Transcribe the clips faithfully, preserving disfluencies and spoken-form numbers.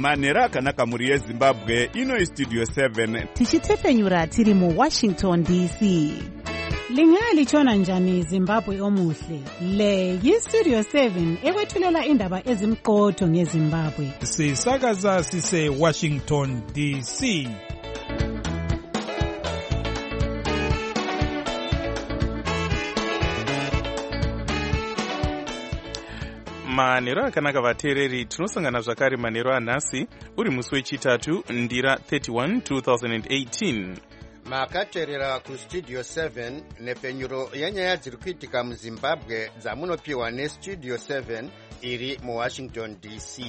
manhero akanaka muri yezimbabwe. Ino istudio seven tichitefenyura tiri mu Washington D C. Lingalitshona njani Zimbabwe omuhle? Le yistudio seven ekwethulela indaba ezimqotho ngeZimbabwe. Sisakaza sise Washington D C. Manhero akanaka vateereri, tinosangana zvakare manhero anhasi uri musi wechitatu ndira thirty-one two thousand eighteen. Makateerera kustudio seven nepfenyuro yenyaya dziri kuitika muZimbabwe dzamunopiwa nestudio seven iri muWashington D C.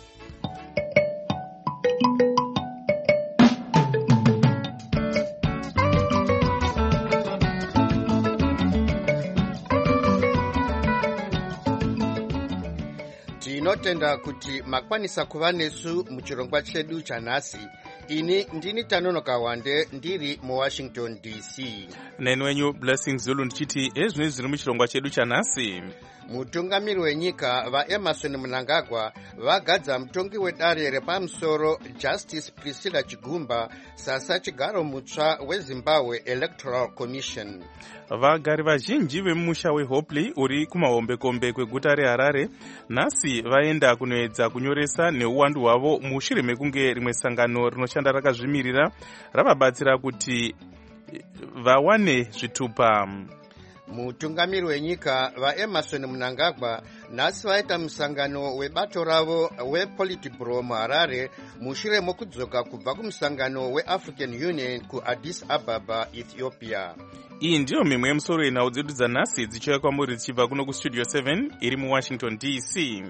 Tinotenda kuti makwanisa kuva nesu muchirongwa chedu chanhasi. Ini ndini Tanonoka Wande ndiri muWashington D C. Neni wenyu Blessing Zulu ndichiti ezvinhu zviri muchirongwa chedu chanhasi. Mutungamiri wenyika vaEmerson Mnangagwa vagadza mutongi wedare repamusoro Justice Priscilla Chigumba sasa chigaro mutsva weZimbabwe Electoral Commission. Vagari vazhinji vemusha weHopley uri kumahombekombe kweguta reHarare nhasi vaenda kunoedza kunyoresa neuwandu hwavo mushure mekunge rimwe sangano rinoshanda rakazvimirira ravabatsira kuti vawane zvitupa. Mutungamiri wenyika vaEmerson Mnangagwa nhasi vaita musangano webato ravo wePolitburo muHarare mushure mokudzoka kubva kumusangano weAfrican Union kuAddis Ababa, Ethiopia. Iyi ndiyo mimwe yemusoro yenhau dzedu dzanhasi dzichiuya kwamuri dzichibva kuno kustudio seven iri muWashington D C.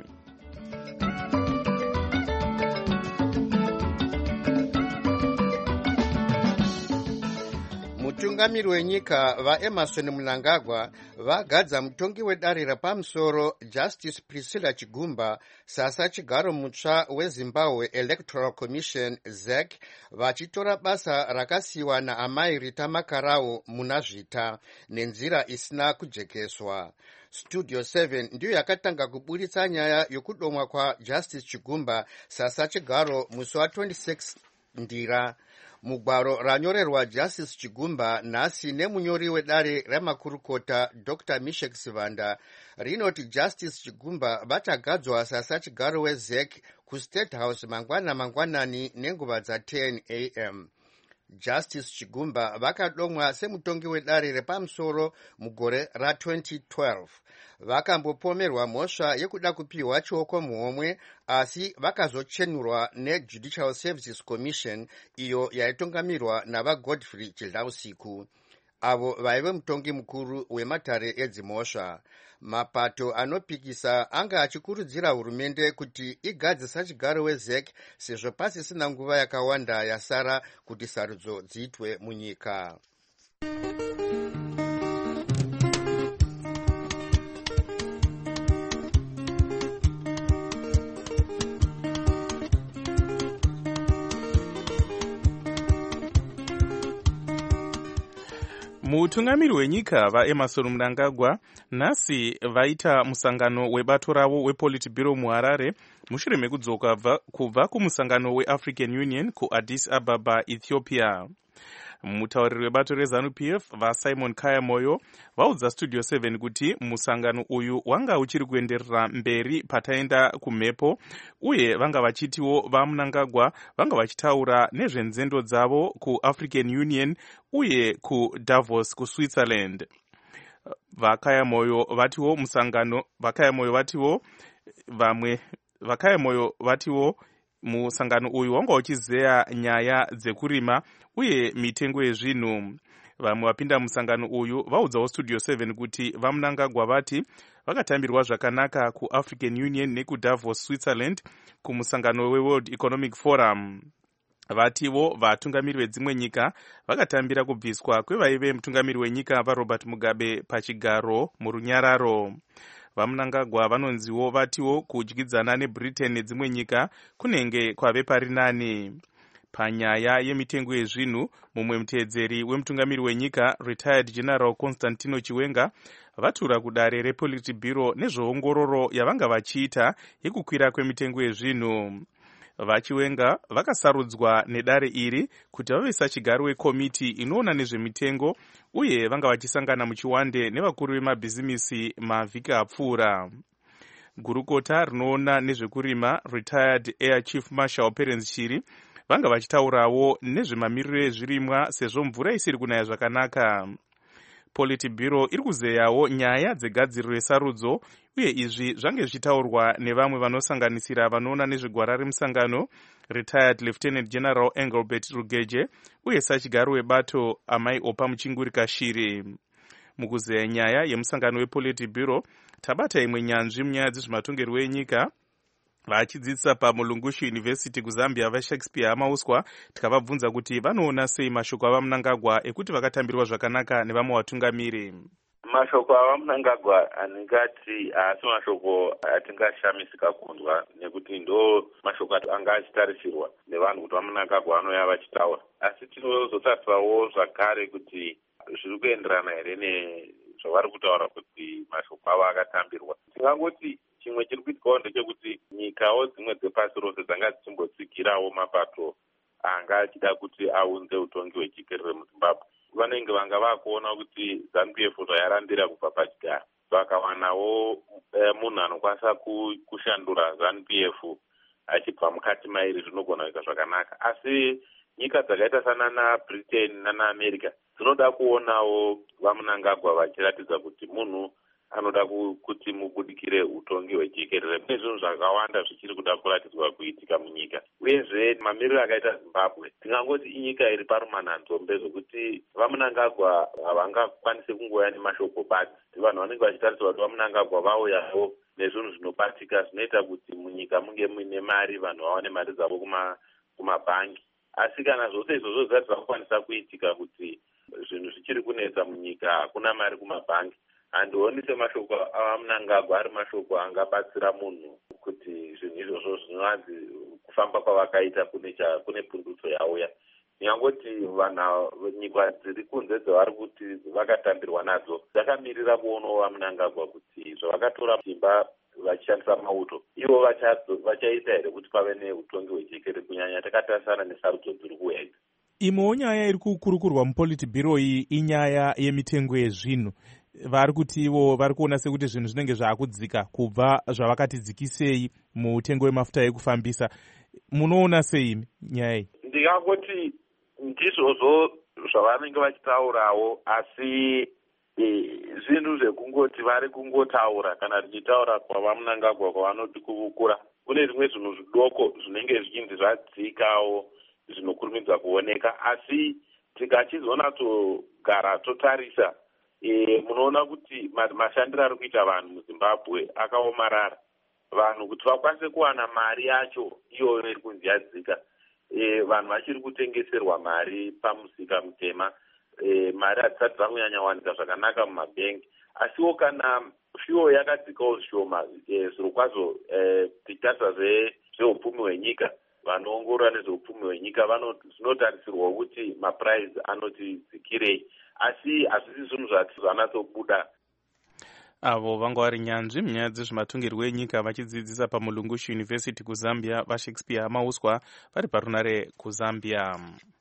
Mutungamiri wenyika vaEmerson Mnangagwa vagadza mutongi wedare repamusoro Justice Priscilla Chigumba sasa chigaro mutsva weZimbabwe Electoral Commission Z E C vachitora basa rakasiyiwa naamai Rita Makarau muna zvita nenzira isina kujekeswa. Studio seven ndiyo yakatanga kuburitsa nyaya yokudomwa kwa Justice Chigumba sasa chigaro musi wa twenty-six ndira. Mugwaro ranyorerwa Justice Chigumba nhasi nemunyori wedare remakurukota Doctor Mishek Sivanda rinoti Justice Chigumba vachagadzwa sasa chigaro weZ E C kuState House mangwana mangwanani nenguva dza ten a m Justice Chigumba vakadomwa semutongi wedare repamusoro mugore ra twenty twelve. Vakambopomerwa mhosva yekuda kupiwa chioko muhomwe asi vakazochenurwa neJudicial Services Commission iyo yaitungamirwa navaGodfrey Childausiku. Avo vaive mutongi mukuru wematare edzimhosva. Mapato anopikisa anga achikurudzira hurumende kuti igadzisa chigaro weZ E C sezvo pasisina nguva yakawanda yasara kuti sarudzo dziitwe munyika. Mutungamiri wenyika vaEmerson Mnangagwa nhasi vaita musangano webato ravo wePolitburo muHarare mushure mekudzoka kubva kumusangano weAfrican Union kuAddis Ababa, Ethiopia. Mutauriri webato reZANU-P F vaSimon Kayamoyo vaudza Studio seven kuti musangano uyu wanga uchiri kuenderera mberi pataenda kumhepo uye vanga vachitiwo vaMnangagwa vanga vachitaura nezvenzendo dzavo kuAfrican Union uye kuDavos kuSwitzerland. Vakayamoyo vatiwo musangano vakayamoyo vatiwo vamwe vakayamoyo vatiwo musangano uyu wanga uchizeya nyaya dzekurima uye mitengo yezvinhu. Vamwe vapinda musangano uyu vaudzawo Studio seven kuti vaMnangagwa vati vakatambirwa zvakanaka kuAfrican Union nekuDavos Switzerland kumusangano weWorld Economic Forum. Vativo vatungamiri vedzimwe nyika vakatambira kubviswa kwevaive mutungamiri wenyika vaRobert Mugabe pachigaro murunyararo. VaMnangagwa vanonziwo vatiwo kudyidzana neBritain nedzimwe nyika kunenge kwave pari nani. Panyaya yemitengo yezvinhu, mumwe muteedzeri wemutungamiri wenyika Retired General Constantino Chiwenga vatura kudare rePolitburo nezveongororo yavanga vachiita yekukwira kwemitengo yezvinhu. vachiwenga vakasarudzwa nedare iri kuti vave sachigaro wekomiti inoona nezvemitengo uye vanga vachisangana muchiwande nevakuru vemabhizimisi mavhiki apfuura. Gurukota rinoona nezvekurima retired air chief marshal Perence Shiri vanga vachitaurawo nezvemamiriro ezvirimwa sezvo mvura isiri kunaya zvakanaka. Politburo iri kuzeyawo nyaya dzegadziriro yesarudzo uye izvi zvange zvichitaurwa nevamwe vanosanganisira vanoona nezvegwara remusangano retired lieutenant general Engelbert Rugeje uye sachigaro webato Amai Opa Muchingurika Shiri. Mukuzeya nyaya yemusangano wePolitburo tabata imwe nyanzvi munyaya dzezvematongerwo enyika vachidzidzisa paMulungushi University kuZambia vaShakespeare Amauswa tikavabvunza kuti vanoona sei mashoko avaMnangagwa ekuti vakatambirwa zvakanaka nevamwe vatungamiri. Mashoko avaMnangagwa aningati haasi mashoko atingashamisika kunzwa nekuti ndo mashoko anga achitarisirwa nevanhu kuti vaMnangagwa vanoya vachitaura, asi tinozotarisawo zvakare kuti zviri kuenderana here nezvavari kutaura kuti mashoko avo akatambirwa. Tingangoti chimwe chiri kuitwawo ndechekuti nyikawo dzimwe dzepasi rose dzanga dzichimbotsigirawo mapato anga achida kuti aunze utongi hwechikerere muZimbabwe. Vanenge vanga vakuona kuti ZANU P F zvayarambira kubva pachigaro, vakawanawo e, munhu anokwanisa kushandura ZANU P F achibva mukati mairi zvinogona kuita zvakanaka. Asi nyika dzakaita sana naBritain nanaAmerica dzinoda kuonawo vaMnangagwa vachiratidza kuti munhu anoda kuti mubudikire utongi hwechikerere. Mune zvinhu zvakawanda zvichiri kuda kuratidzwa kuitika munyika, uyezve mamiriro akaita Zimbabwe tingangoti inyika iri parumanhanzombe zvokuti vaMnangagwa havangakwanisi kungoya nemashoko basi. Vanhu vanenge vachitarisirwa kuti vaMnangagwa vauyawo nezvinhu zvinobatika zvinoita kuti munyika munge muine mari, vanhu vawane mari dzavo kumabhangi. Asi kana zvose izvozvo zvisati zvakukwanisa kuitika kuti zvinhu zvichiri kunetsa munyika, hakuna mari kumabhangi, handioni semashoko avaMnangagwa ari mashoko angabatsira munhu kuti zvinhu izvozvo zvinovanzi kufamba kwavakaita kune kune pundutso yauya. Nyangoti vanhu nyika dziri kunze dzavari kuti vakatambirwa nadzo dzakamirira kuonawo vaMnangagwa kuti zvavakatora simba vachishandisa mauto ivo vachaita here kuti pave neutongi hwechikerere, kunyanya takatarisana nesarudzo dziri kuuya idzi. Imwewo nyaya iri kukurukurwa muPolitburo iyi inyaya yemitengo yezvinhu. Vari kuti ivo vari kuona sekuti zvinhu zvinenge zvaakudzika kubva zvavakati dzikisei mutengo wemafuta ekufambisa. Munoona sei nyaya iyi? Ndingangoti ndizvozvo zvavanenge vachitaurawo, asi e, zvinhu zvekungoti vari kungotaura kana tichitaura kwavaMnangagwa kwavanoti kuvukura. Kune zvimwe zvinhu zvidoko zvinenge zvichinzi zvadzikawo zvinokurumidza kuoneka, asi tikachizonatsogara totarisa e, munoona kuti mashandiro ari kuita vanhu muZimbabwe akaomarara. Vanhu kuti vakwanise kuwana mari yacho iyoyo iri kunzi yadzika, e, vanhu vachiri kutengeserwa mari pamusika mutema, e, mari hadzisati dzanyanya wanika zvakanaka mumabhengi. Asiwo kana fuel yakadzikawo zvishoma, e, zviro kwazvo e, tichitarisa zveupfumi hwenyika, vanoongorora nezveupfumi hwenyika zvinotarisirwa kuti mapuraizi anoti dzikirei, asi hazvisi zvinhu zvanatsobuda. Avo vanga vari nyanzvi munyaya dzezvematongerwo enyika vachidzidzisa paMulungushi University kuZambia vaShakespeare Amauswa vari parunare kuZambia.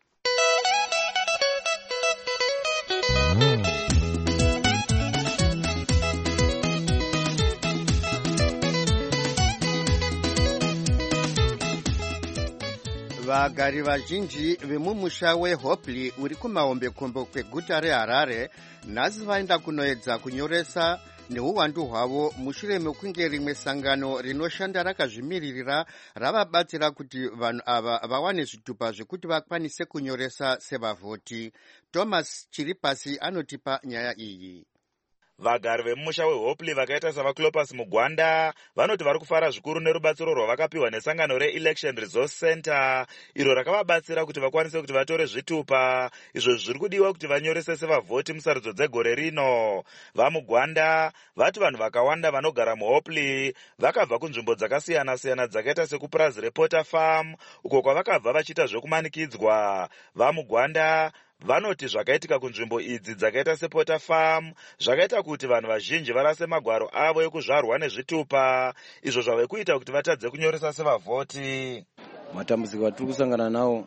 Vagari vazhinji vemumusha weHopley uri kumahombekombe kweguta reHarare nhasi vaenda kunoedza kunyoresa neuwandu hwavo mushure mekunge rimwe sangano rinoshanda rakazvimiririra ravabatsira kuti vanhu ava vawane zvitupa zvekuti vakwanise kunyoresa sevavhoti. Thomas Chiripasi anotipa nyaya iyi. Vagari vemumusha weHopley vakaita savaClopas Mugwanda vanoti vari kufara zvikuru nerubatsiro rwavakapiwa nesangano reElection Resource Center iro rakavabatsira kuti vakwanise kuti vatore zvitupa izvo zviri kudiwa kuti vanyorese sevavhoti musarudzo dzegore rino. VaMugwanda vati vanhu vakawanda vanogara muHopley vakabva kunzvimbo dzakasiyana siyana dzakaita sekupurazi rePorter Farm uko kwavakabva vachiita zvekumanikidzwa. VaMugwanda vanoti zvakaitika kunzvimbo idzi dzakaita sePorter Farm zvakaita kuti vanhu vazhinji varase magwaro avo ekuzvarwa nezvitupa izvo zvave kuita kuti vatadze kunyoresa sevavhoti. matambudziko atiri kusangana nawo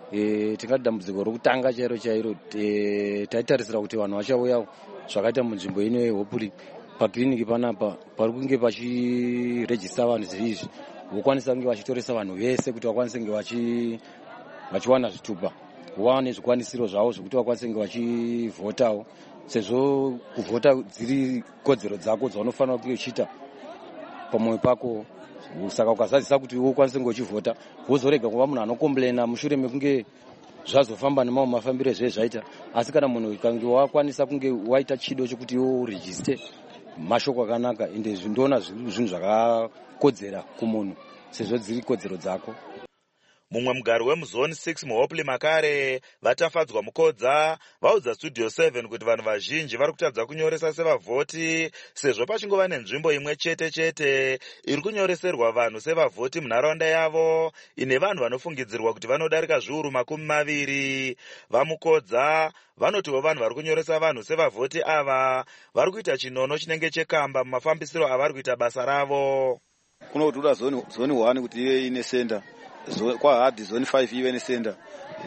e, tingati dambudziko rokutanga chairo chairo e, taitarisira kuti vanhu vachauya zvakaita munzvimbo ino yehopuri pakiriniki panapa pari kunge pachirejista vanhu zviizvi vokwanisa kunge vachitoresa vanhu vese kuti vakwanise kunge vachi vachiwana zvitupa vawane zvikwanisiro zvavo zvokuti vakwanise kunge vachivhotawo sezvo kuvhota dziri kodzero dzako dzaunofanira kunge uchiita pamwoyo pako. Saka ukazadzisa kuti ukwanise kunge uchivhota wozorega kuva munhu anokomblena mushure mekunge zvazofamba nemamwe mafambiro zvezvaita. Asi kana munhu ukange wakwanisa kunge waita chido chokuti urejiste mashoko akanaka ende zvindoona zvinhu zvakakodzera kumunhu sezvo dziri kodzero dzako. Mumwe mugari wemuzone six muhopli makare vatafadzwa mukodza vaudza studio seven kuti vanhu vazhinji vari kutadza kunyoresa sevavhoti sezvo pachingova nenzvimbo imwe chete chete iri kunyoreserwa vanhu sevavhoti munharaunda yavo ine vanhu vanofungidzirwa kuti vanodarika zviuru makumi maviri. Vamukodza vanotiwo vanhu vari kunyoresa vanhu sevavhoti ava vari kuita chinono chinenge chekamba mumafambisiro avari kuita basa ravo. Kuno kutoda zone zone one kuti ive ine senda kwa hard zone five ive ne sender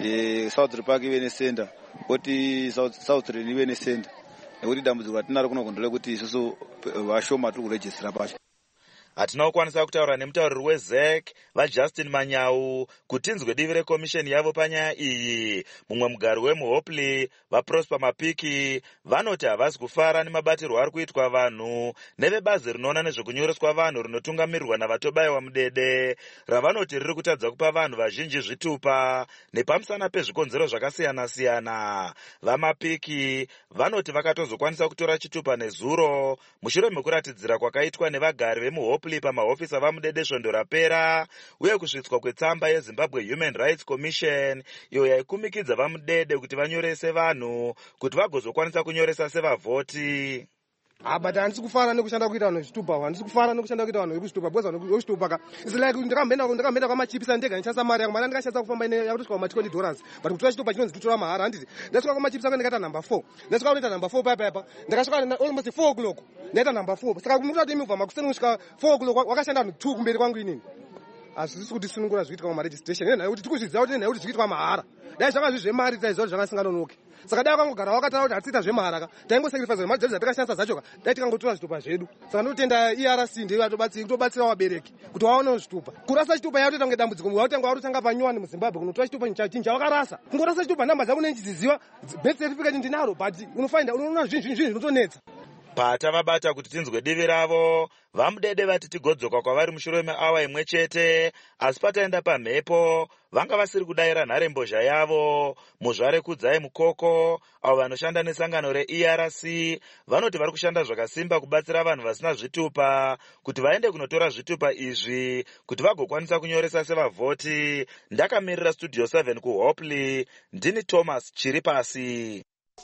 eh South Park ive ne sender kuti South South ive ne sender nekuti dambudziko tinaro kuno kondole kuti isusu vashoma turi kuregister pacho. Hatina kukwanisa kutaura nemutauriri weZ E C vaJustin Manyau kuti tinzwe divi rekomisheni yavo panyaya iyi. Mumwe mugari wemuhopli vaProsper Mapiki vanoti havasi kufara nemabatirwo ari kuitwa vanhu nevebazi rinoona nezvekunyoreswa vanhu rinotungamirirwa navatobayiwa mudede ravanoti riri kutadza kupa vanhu vazhinji zvitupa nepamusana pezvikonzero zvakasiyana siyana. VaMapiki vanoti vakatozokwanisa kutora chitupa nezuro mushure mekuratidzira kwakaitwa nevagari vemuhopli pamahofisi avamudede svondo rapera uye kusvitswa kwetsamba yeZimbabwe Human Rights Commission iyo yaikumikidza vamudede kuti vanyorese vanhu kuti vagozokwanisa kunyoresa sevavhoti. Ah, but handisi kufara nekushanda kuita vanhu zvitupa, handisi kufara nekushanda kuita vanhu zvitupa, because vanhu zvitupa ka is like ndakambenda ndakambenda kwamachipisa ndega ndichasa mari yangu, mara ndikashatsa kufamba ine yakutosvika kuma twenty dollars, but kutora chitupa chinonzi kutora mahara handiti. Ndasvika kwamachipisa ndikaita number four, ndasvika kuita number four papa papa, ndakasvika almost four o'clock ndaita number four, saka kumutati imuvha makuseni kusvika four o'clock wakashanda vanhu two kumberi kwangu inini. Hazvisi kuti sunungura zviitwa kuma registration nena kuti tikuzviziva kuti nena kuti zviitwa mahara, dai zvanga zviri zvemari taizwa zvakasinganonoki. Saka dai wakangogara wakataura kuti hatita zvemahara ka taingo sacrifice mari dzedu dzatakashandisa zvacho ka dai tikangotora zvitupa zvedu. Saka ndotenda E R C ndiyo yatobatsira kutobatsira vabereki kuti vaone zvitupa. Kurasa chitupa yatoita kunge dambudziko, wautanga warutanga panyuwani muZimbabwe kunotora chitupa chinja wakarasa. Kungorasa chitupa namba dzako nenjidziziwa birth certificate ndinaro but unofind unoona zvinhu zvinhu zvinotonetsa. Pata vabata kuti tinzwe divi ravo vamudede vati tigodzoka kwavari mushure meawa imwe chete, asi pataenda pamhepo vanga vasiri kudayira nharembozha yavo. Muzvare Kudzai Mukoko avo vanoshanda nesangano reE R C vanoti vari kushanda zvakasimba kubatsira vanhu vasina zvitupa kuti vaende kunotora zvitupa izvi kuti vagokwanisa kunyoresa sevavhoti. Ndakamirira studio seven kuHopli, ndini Thomas Chiripasi.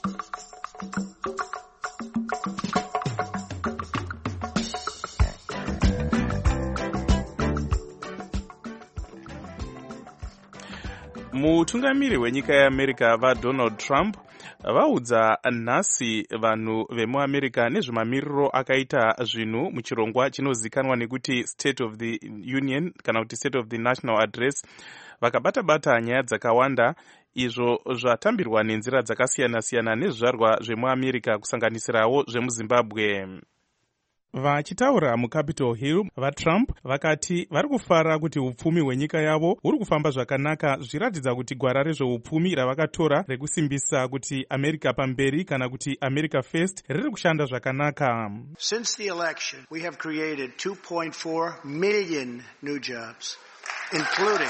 Mutungamiri wenyika yeAmerica vaDonald Trump vaudza nhasi vanhu vemuAmerica nezvemamiriro akaita zvinhu muchirongwa chinozikanwa nekuti State of the Union kana kuti State of the National Address. Vakabata-bata nyaya dzakawanda izvo zvatambirwa nenzira dzakasiyana-siyana nezvizvarwa zvemuAmerica kusanganisirawo zvemuZimbabwe. Vachitaura muCapitol Hill, vaTrump vakati vari kufara kuti upfumi hwenyika yavo huri kufamba zvakanaka, zvichiratidza kuti gwara rezveupfumi ravakatora rekusimbisa kuti America pamberi kana kuti America First riri kushanda zvakanaka. Since the election, we have created two point four million new jobs, including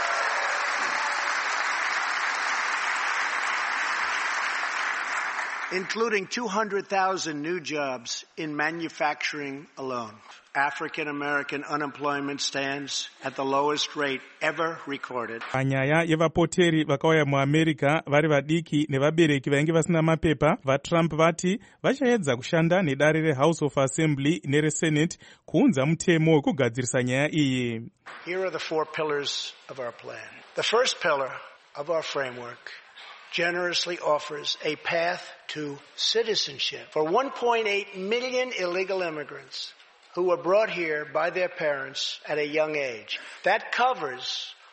including two hundred thousand new jobs in manufacturing alone. African American unemployment stands at the lowest rate ever recorded. Panyaya yevapoteri vakauya muAmerica vari vadiki nevabereki vainge vasina mapepa, vaTrump vati vachaedza kushanda nedare reHouse of Assembly nereSenate kuunza mutemo wekugadzirisa nyaya iyi. Here are the four pillars of our plan. The first pillar of our framework generously offers a path to citizenship for one point eight million illegal immigrants who were brought here by their parents at a young age. That covers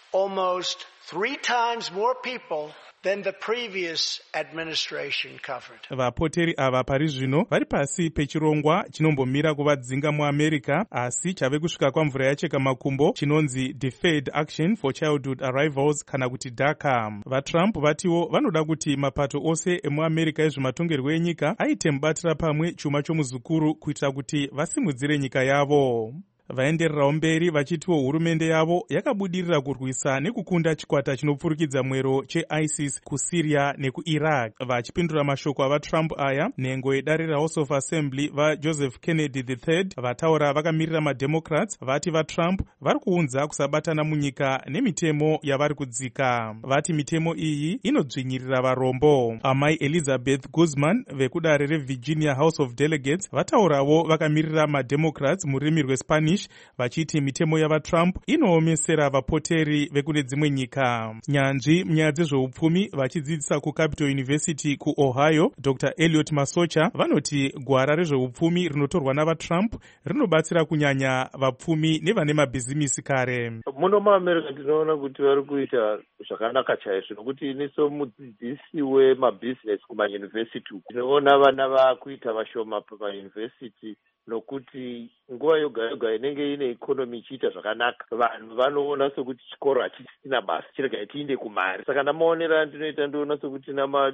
almost three times more people than the previous administration covered. Vapoteri ava pari zvino vari pasi pechirongwa chinombomira kuvadzinga muamerica, asi chave kusvika kwamvura yacheka makumbo chinonzi Deferred Action for Childhood Arrivals kana kuti DACA. VaTrump vatiwo vanoda kuti mapato ose emuamerica ezvematongerwo enyika aite mubatira pamwe chuma chomuzukuru kuitira kuti vasimudzire nyika yavo. Vaendererawo mberi vachitiwo hurumende yavo yakabudirira kurwisa nekukunda chikwata chinopfurikidza mwero cheISIS kuSyria nekuIraq. Vachipindura mashoko avaTrump aya, nhengo yedare raHouse of Assembly vaJoseph Kennedy the third vataura vakamirira maDemocrats vati vaTrump vari kuunza kusabatana munyika nemitemo yavari kudzika. Vati mitemo iyi inodzvinyirira varombo. Amai Elizabeth Guzman vekudare reVirginia House of Delegates vataurawo vakamirira maDemocrats mururimi rweSpanish vachiti mitemo yavaTrump inoomesera vapoteri vekune dzimwe nyika. Nyanzvi munyaya dzezveupfumi vachidzidzisa kuCapital University kuOhio, Doctor Elliot Masocha vanoti gwara rezveupfumi rinotorwa navaTrump rinobatsira kunyanya vapfumi nevane mabhizimisi kare. Muno muAmerica tinoona kuti vari kuita zvakanaka chaizvo nokuti iniso mudzidzisi wemabhizinesi kumayunivhesiti tinoona vana vakuita vashoma pamayunivhesiti nokuti nguva yoga yoga inenge ine ikonomi ichiita zvakanaka vanhu vanoona sokuti chikoro hachisina basa chirega tiinde kumari. Saka namaonera ndinoita ndoona sokuti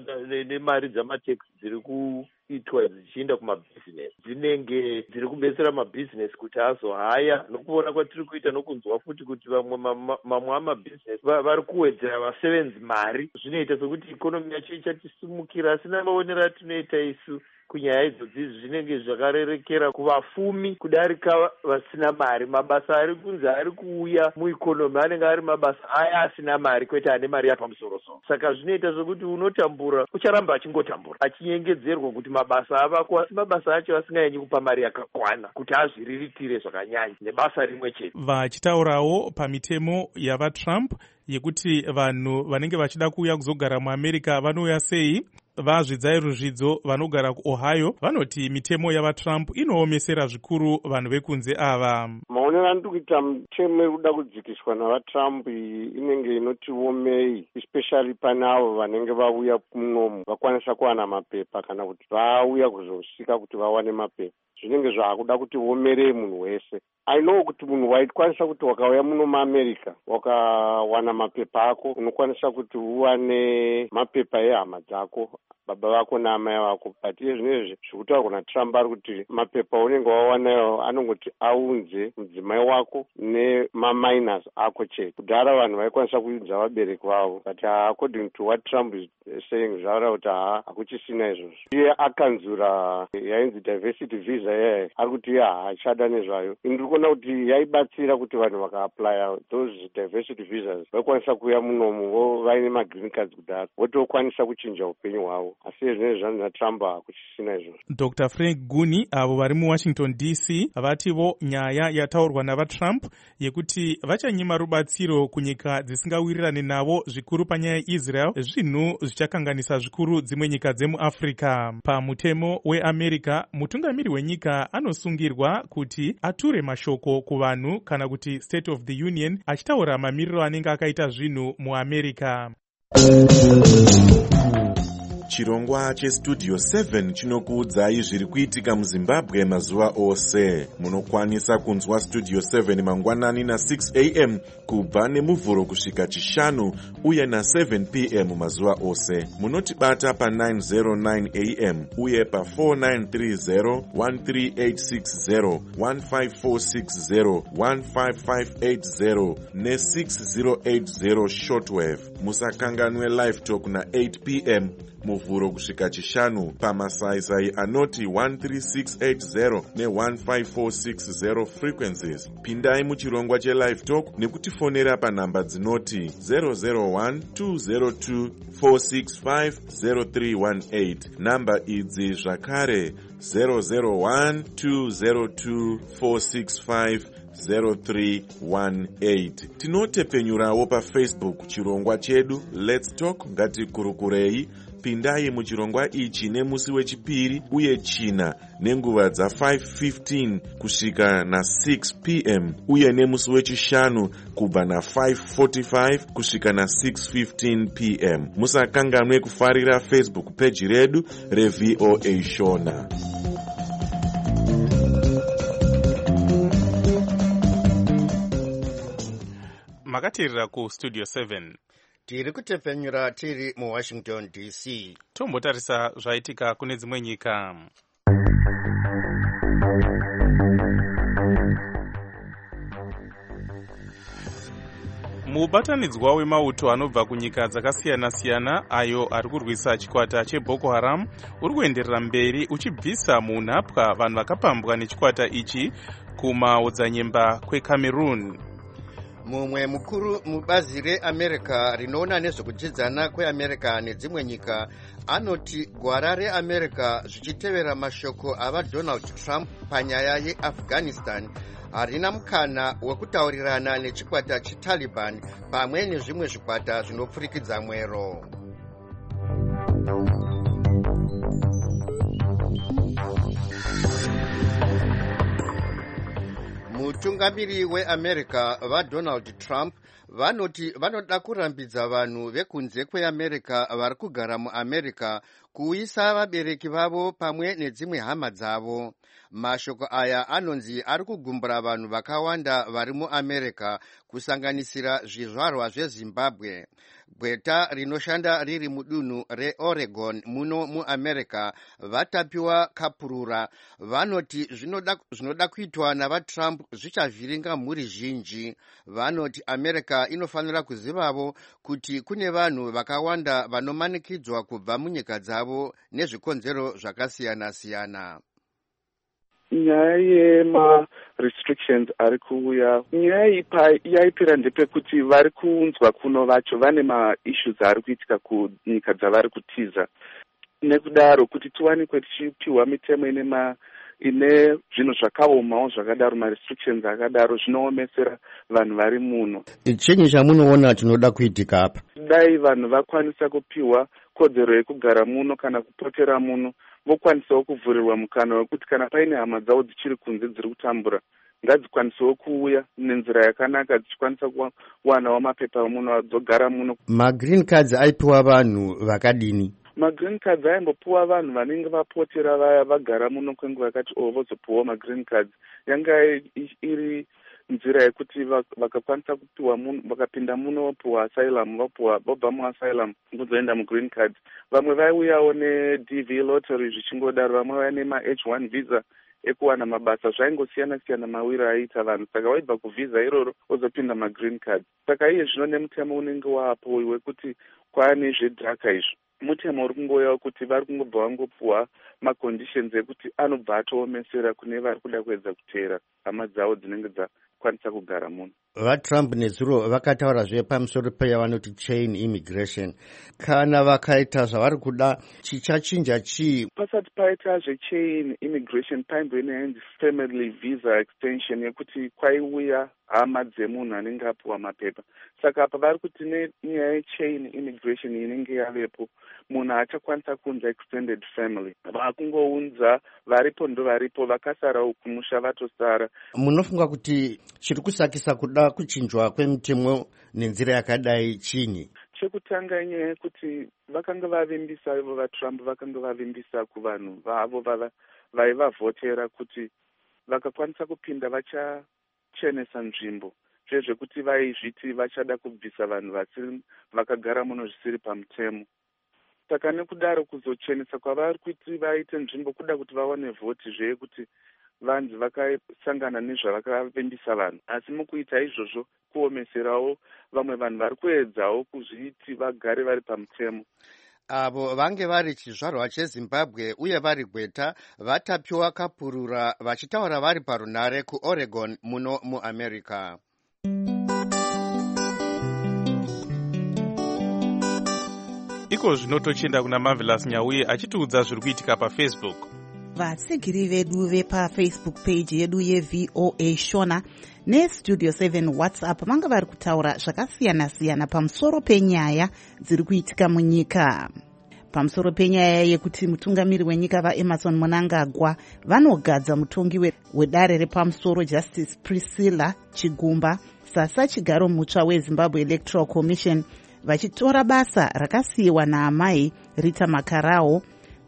nemari dzamateksi dziri kuitwa dzichienda kumabhizinesi dzinenge dziri kubetsera mabhizinesi kuti azohaya. Nokuona kwatiri kuita nokunzwa futi kuti vamwe mamwe amabhizinesi vari kuwedzera vasevenzi mari, zvinoita sokuti ikonomi yacho ichatisimukira. Asi namaonera atinoita isu kunyaya idzodzi zvinenge zvakarerekera kuvafumi kudarika vasina mari. Mabasa ari kunzi ari kuuya muikonomi anenge ari mabasa aya asina mari kwete ane mari yapamusoro-soro. Saka zvinoita zvokuti unotambura ucharamba achingotambura achinyengedzerwa kuti mabasa avako, asi mabasa acho asinganyanyi kupa mari yakakwana kuti azviriritire zvakanyanya nebasa rimwe chete. Vachitaurawo pamitemo yavaTrump yekuti vanhu vanenge vachida kuuya kuzogara muAmerica vanouya sei, vazvidzai ruzvidzo vanogara kuOhio vanoti mitemo yavaTrump inoomesera zvikuru vanhu vekunze ava. Maonero andiri kuita mitemo irikuda kudzikiswa navaTrump inenge inoti omei, especially pane avo vanenge vauya munomu vakwanisa kuwana mapepa kana kuti vauya kuzosvika kuti vawane mapepa. Zvinenge zvaakuda kuti omerei munhu wese. I know kuti munhu waikwanisa kuti wakauya muno muAmerica wakawana mapepa ako unokwanisa kuti uwane mapepa ehama dzako, baba vako naamai vako. But iye zvinezvi zvikutaurwa naTrump ari kuti mapepa unenge wawanayo anongoti aunze mudzimai wako nemaminors ako chete. Kudhara vanhu vaikwanisa kuudza vabereki vavo, but according to what Trump is saying zvara kuti haa hakuchisina izvozvo. Iye akanzura yainzi diversity visa yaye ari kuti iye haachada nezvayo. Ndiri kuona kuti yaibatsira kuti vanhu vakaaplya those diversity visas vaikwanisa kuuya munomu vaine magreen cards kudhara votokwanisa kuchinja upenyu hwavo. Asi zvinezvi zvanzi naTrump hakuchisina izvozvo. Doctor Frank Guni avo vari muWashington D C vativo nyaya yataurwa navaTrump yekuti vachanyima rubatsiro kunyika dzisingawirirane navo zvikuru panyaya yeIsrael zvinhu zvichakanganisa zvikuru dzimwe nyika dzemuAfrica. Pamutemo weAmerica mutungamiri wenyika anosungirwa kuti ature mashoko kuvanhu kana kuti State of the Union achitaura mamiriro anenge akaita zvinhu muAmerica. Chirongwa cheStudio seven chinokuudzai zviri kuitika muZimbabwe mazuva ose. Munokwanisa kunzwa Studio seven mangwanani na six a m kubva nemuvhuro kusvika chishanu uye na seven p m mazuva ose. Munotibata pa nine oh nine a m uye pa four nine three zero, one three eight six zero, one five four six zero, one five five eight zero ne six zero eight zero shortwave. Musakanganwe live talk na eight p m muvhuro kusvika chishanu pamasaisai anoti one three six eight zero ne one five four six zero frequencies. Pindai muchirongwa chelive talk nekutifonera panhamba dzinoti zero zero one two zero two four six five zero three one eight. Namba idzi zvakare zero zero one two zero two four six five zero three one eight. Tinotepenyurawo paFacebook chirongwa chedu Let's Talk Ngatikurukurei pindai muchirongwa ichi nemusi wechipiri uye china nenguva dza five fifteen kusvika na six p m uye nemusi wechishanu kubva na five forty-five kusvika na six fifteen p m musakanganwe kufarira Facebook page redu reV O A Shona. makatirira ku studio seven. Tiri kutepfenyura tiri mu Washington D C. Tombotarisa zvaitika kune dzimwe nyika. Mubatanidzwa wemauto anobva kunyika dzakasiyana-siyana ayo ari kurwisa chikwata cheBoko Haram uri kuenderera mberi uchibvisa munhapwa vanhu vakapambwa nechikwata ichi kumaodzanyemba kweCameroon. Mumwe mukuru mubazi reAmerica rinoona nezvekudyidzana kweAmerica nedzimwe nyika anoti gwara reAmerica zvichitevera mashoko ava Donald Trump panyaya yeAfghanistan harina mukana wekutaurirana nechikwata cheTaliban pamwe nezvimwe zvikwata zvinopfurikidza mwero. Mutungamiri weAmerica vaDonald Trump vanoti vanoda kurambidza vanhu vekunze kweAmerica vari kugara muAmerica kuuyisa vabereki vavo pamwe nedzimwe hama dzavo. Mashoko aya anonzi ari kugumbura vanhu vakawanda vari muAmerica kusanganisira zvizvarwa zveZimbabwe. Gweta rinoshanda riri mudunhu reOregon muno muAmerica vatapiwa kapurura vanoti zvinoda, zvinoda kuitwa navaTrump zvichavhiringa mhuri zhinji. Vanoti America inofanira kuzivavo kuti kune vanhu vakawanda vanomanikidzwa kubva munyika dzavo nezvikonzero zvakasiyana-siyana. Nyaya yema-restrictions ari kuuya, nyaya iyi yaipira ndepekuti vari kuunzwa kuno vacho vane ma-issues ari kuitika kunyika dzavari kutiza. Nekudaro kuti tiwanikwe tichipiwa mitemo ine ma ine zvinhu zvakaomawo zvakadaro, ma-restrictions akadaro zvinoomesera vanhu vari muno. Chinyi chamunoona chinoda kuitika apa? Dai vanhu vakwanisa kupiwa kodzero yekugara muno kana kupotera muno, vokwanisawo kuvhurirwa mukana wekuti kana paine hama dzavo dzichiri kunze dziri kutambura ngadzikwanisawo kuuya nenzira yakanaka dzichikwanisa kuwanawo mapepa muno dzogara muno. Ma-green cards aipiwa vanhu vakadini? Ma-green cards aimbopiwa vanhu vanenge vapotera vaya vagara muno kwenguva yakati o vozopiwawo ma-green cards. Yanga iri nzira yekuti vakakwanisa kupiwa muno, vakapinda muno vopiwa asylum, vopiwa vobva muasylum kuzoenda mu-green cards. Vamwe vaiuyawo ne-D V lottery zvichingodaro, vamwe vaiva nema-H one visa ekuwana mabasa. Zvaingosiyana-siyana mawiro aiita vanhu, saka waibva kuvisa iroro wozopinda ma-green cards. Saka iye zvino nemutemo unenge wapo wekuti kwaane zvedhaka izvo, mutemo uri kungoyawo kuti vari kungobva vangopiwa ma-conditions ekuti anobva atoomesera kune vari kuda kuedza kuteera hama dzavo dzinenge dzakwanisa kugara muno. VaTrump nezuro vakataurazve pamusoro peyavanoti chain immigration. Kana vakaita zvavari kuda chichachinja chii? Pasati paita zvechain immigration paimbo ine family visa extension yekuti kwaiuya hama dzemunhu anenge apiwa mapepa. Saka apa vari kuti nenyaya yechain immigration inenge yavepo munhu achakwanisa kunza extended family. Vakungounza varipo ndo varipo, vakasara kumusha vatosara. Munofunga kuti chiri kusakisa kuda kuchinjwa kwemitemo nenzira yakadai chini? Chekutanga nyaya yekuti vakanga vavimbisa ivo vaTrump vakanga vavimbisa kuvanhu vavo vaivavhotera kuti vakakwanisa kupinda vachachenesa nzvimbo, zvezvekuti vaizviti vachada kubvisa vanhu vasiri vakagara muno zvisiri pamutemo. Saka nekudaro kuzochenesa kwavari kuti vaite nzvimbo kuda kuti vawane vhoti zveyekuti vanhu vakasangana nezvavakavimbisa vanhu. Asi mukuita izvozvo kuomeserawo vamwe vanhu vari kuedzawo kuzviti vagare vari pamutemo. Avo vange vari chizvarwa cheZimbabwe uye vari gweta vatapiwa kapurura vachitaura vari parunare kuOregon muno muAmerica. Iko zvinotochenda kuna Marvelous Nyauye achitiudza zviri kuitika paFacebook. Vatsigiri vedu vepafacebook page yedu yeV O A Shona nestudio seven WhatsApp vanga vari kutaura zvakasiyana-siyana pamusoro penyaya dziri kuitika munyika. pamusoro penyaya yekuti mutungamiri wenyika vaemerson Mnangagwa vanogadza mutongi wedare repamusoro Justice Priscilla Chigumba sasa chigaro mutsva weZimbabwe Electoral Commission, vachitora basa rakasiyiwa naamai Rita Makarao.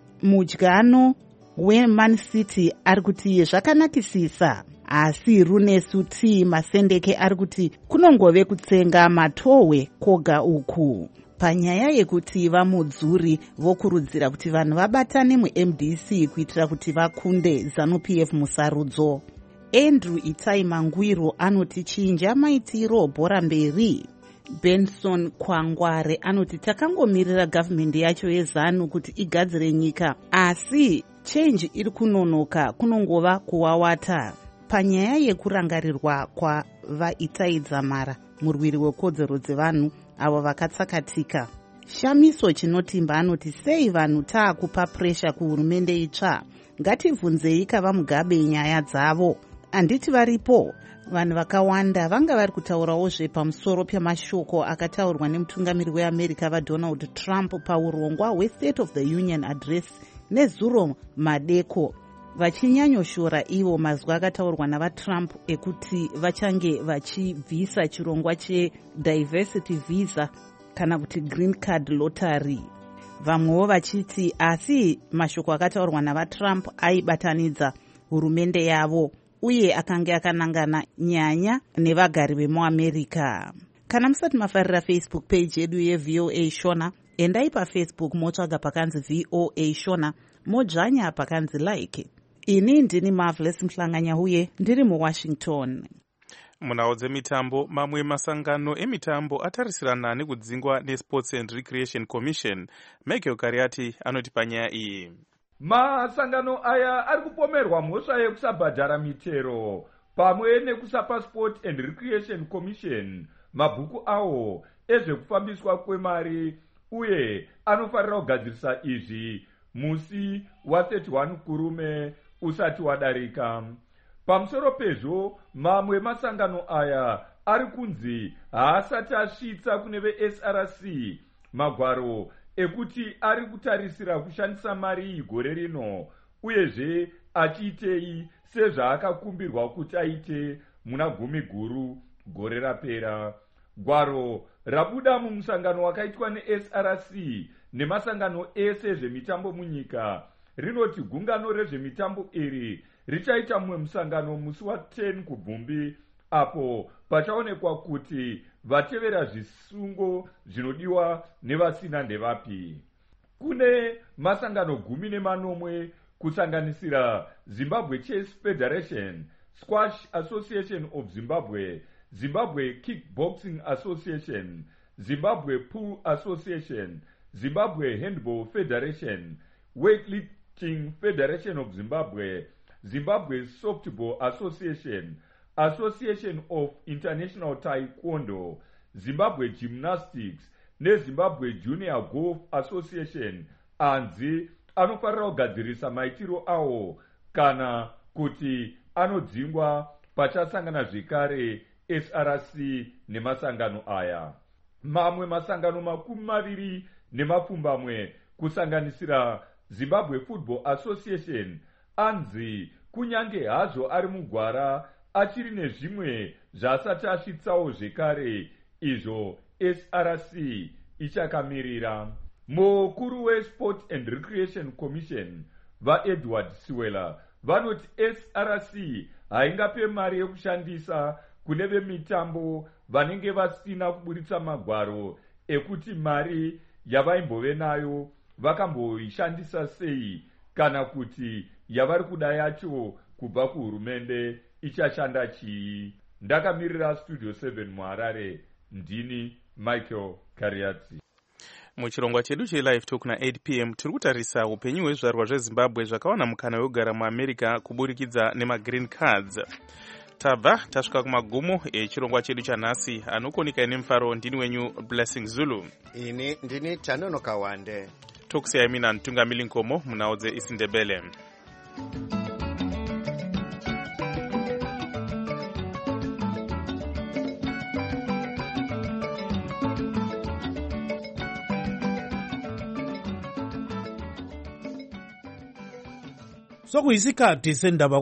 Mudyano weMan City ari kuti zvakanakisisa, asi Runesu T Masendeke ari kuti kunongove kutsenga matohwe koga uku. Panyaya yekuti vamudzuri vokurudzira kuti vanhu vabatane muM D C kuitira kuti vakunde ZANU-P F musarudzo. Andrew Itai Mangwiro anoti chinja maitiro bhora mberi. Benson Kwangware anoti takangomirira gavhmendi yacho yeZANU kuti igadzire nyika, asi change iri kunonoka kunongova kuwawata. Panyaya yekurangarirwa kwavaItai Dzamara, murwiri wekodzero dzevanhu avo vakatsakatika, Shamiso Chinotimba anoti sei vanhu taakupa presha kuhurumende itsva, ngativhunzei kavamugabe nyaya dzavo. Anditi varipo vanhu vakawanda vanga vari kutaurawo zvepamusoro pemashoko akataurwa nemutungamiri weAmerica vaDonald Trump paurongwa hweState of the Union Address nezuro madeko, vachinyanyoshora ivo mazwi akataurwa navaTrump ekuti vachange vachibvisa chirongwa chediversity visa kana kuti green card lottery. Vamwewo vachiti asi mashoko akataurwa navaTrump aibatanidza hurumende yavo uye akanga akanangana nyanya nevagari vemuAmerica. Kana musati mafarira Facebook page yedu yeVOA Shona, endai paFacebook motsvaga pakanzi V O A Shona, modzvanya pakanzi like. Ini ndini Marvelous Mhlanganya huye ndiri muWashington. Munhau dzemitambo, mamwe masangano emitambo atarisirana nekudzingwa neSports and Recreation Commission. Michael Kariati anoti panyaya iyi. Masangano aya ari kupomerwa mhosva yekusabhadhara mitero pamwe nekusapa Sport and Recreation Commission mabhuku awo ezvekufambiswa kwemari, uye anofarira kugadzirisa izvi musi wa31 kurume usati wadarika. Pamusoro pezvo, mamwe masangano aya ari kunzi haasati asvitsa kune veS R C magwaro ekuti ari kutarisira kushandisa mari iyi gore rino, uyezve achiitei sezvaakakumbirwa kuti aite muna gumi guru gore rapera. Gwaro rabuda mumusangano wakaitwa neS R C nemasangano ese zvemitambo munyika rinoti gungano rezvemitambo iri richaita mumwe musangano musi wa10 kubvumbi, apo pachaonekwa kuti vatevera zvisungo zvinodiwa nevasina ndevapi. Kune masangano gumi nemanomwe kusanganisira Zimbabwe Chess Federation, Squash Association of Zimbabwe, Zimbabwe Kickboxing Association, Zimbabwe Pool Association, Zimbabwe Handball Federation, Weightlifting Federation of Zimbabwe, Zimbabwe Softball Association, Association of International Taekwondo, Zimbabwe Gymnastics neZimbabwe Junior Golf Association anzi anofarira kugadzirisa maitiro awo kana kuti anodzingwa pachasangana zvekare S R C nemasangano aya. Mamwe masangano makumi maviri nemapfumbamwe kusanganisira Zimbabwe Football Association anzi kunyange hazvo ari mugwara achiri nezvimwe zvasati asvitsawo zvekare izvo S R C ichakamirira. Mukuru weSport and Recreation Commission vaEdward Siwela vanoti S R C haingape mari yekushandisa kune vemitambo vanenge vasina kuburitsa magwaro ekuti mari yavaimbove nayo vakamboishandisa sei, kana kuti yavari kuda yacho kubva kuhurumende ichashanda chii. Ndakamirira Studio seven muHarare, ndini Michael Kariati. Muchirongwa chedu cheLive Talk na eight p m tiri kutarisa upenyu hwezvarwa zveZimbabwe zvakawana mukana wekugara muAmerica kuburikidza nemagreen cards. Tabva tasvika kumagumo echirongwa chedu chanhasi. Anokonika nemufaro ndini wenyu Blessing Zulu. Ini ndini Tanonoka Wande. Tokusiyai mina Ntungamili Nkomo munhau dzeIsindebele. sokuyisikhathi sendaba